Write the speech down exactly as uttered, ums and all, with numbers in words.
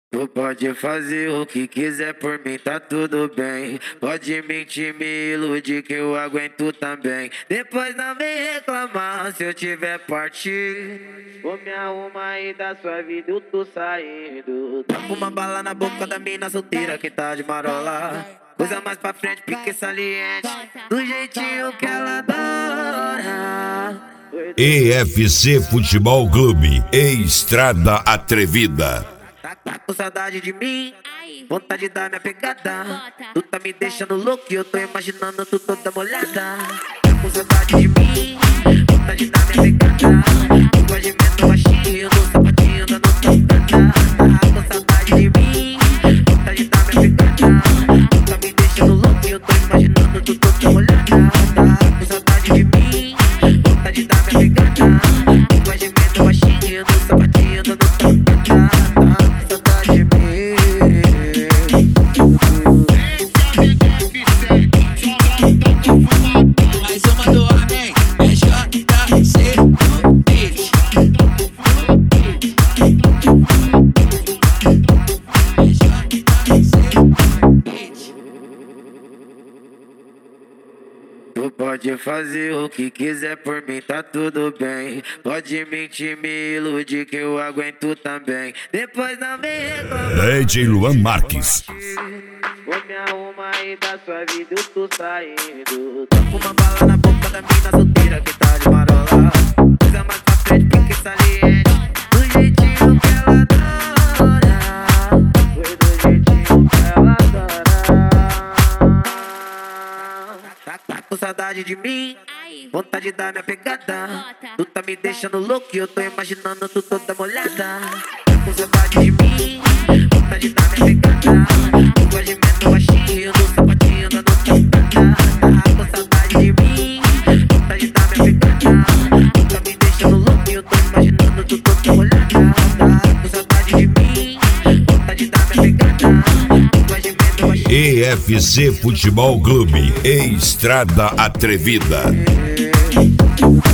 Tu pode fazer o que quiser por mim, tá tudo bem. Pode mentir, me iludir que eu aguento também. Depois não vem reclamar se eu tiver partir. Vou me arrumar e da sua vida eu tô saindo. Tá com uma bala na boca da mina solteira que tá de marola. Coisa mais pra frente, pique saliente, do jeitinho que ela adora. E F C Futebol Clube, Estrada Atrevida. Tá, tá com saudade de mim? Vontade de dar minha pegada. Tu tá me deixando louco e eu tô imaginando tu toda molhada. Tá com saudade de mim? Vontade de dar minha pegada. Tu gosta de medo baixinho, no sapatinho da nossa estrada. Tá com saudade de mim? Vontade de dar minha pegada. Tu tá me deixando louco e eu tô imaginando tu toda molhada. Tá com saudade de mim? Vontade de dar minha pegada. Tu gosta de medo baixinho, no sapatinho da nossa estrada. Mais uma do homem, é J C no beat. É J C no beat. Tu pode fazer o que quiser por mim, tá tudo bem. Pode mentir, me iludir que eu aguento também. Depois não vem reclamar. D J Luan Marques. Vou me arrumar e da sua vida eu tô saindo. Tô com uma bala na boca da mina solteira que tá de marola. Coisa mais pra frente, pique saliente, do jeitinho que ela adora. Foi do jeitinho que ela adora. Tá, tá com saudade de mim? Vontade de dar minha pegada. Tu tá me deixando louco e eu tô imaginando tu toda molhada. Tá com saudade de mim? Vontade de dar minha pegada. Tu gosta de medo baixinho, no sapatinho da nossa estrada. Tá com saudade de mim? Vontade de dar minha pegada. Tu tá me deixando louco e eu tô imaginando tu toda molhada. Tá com saudade de mim? Vontade de dar minha pegada. Tu gosta de medo baixinho. E F C Futebol Clube, Estrada Atrevida.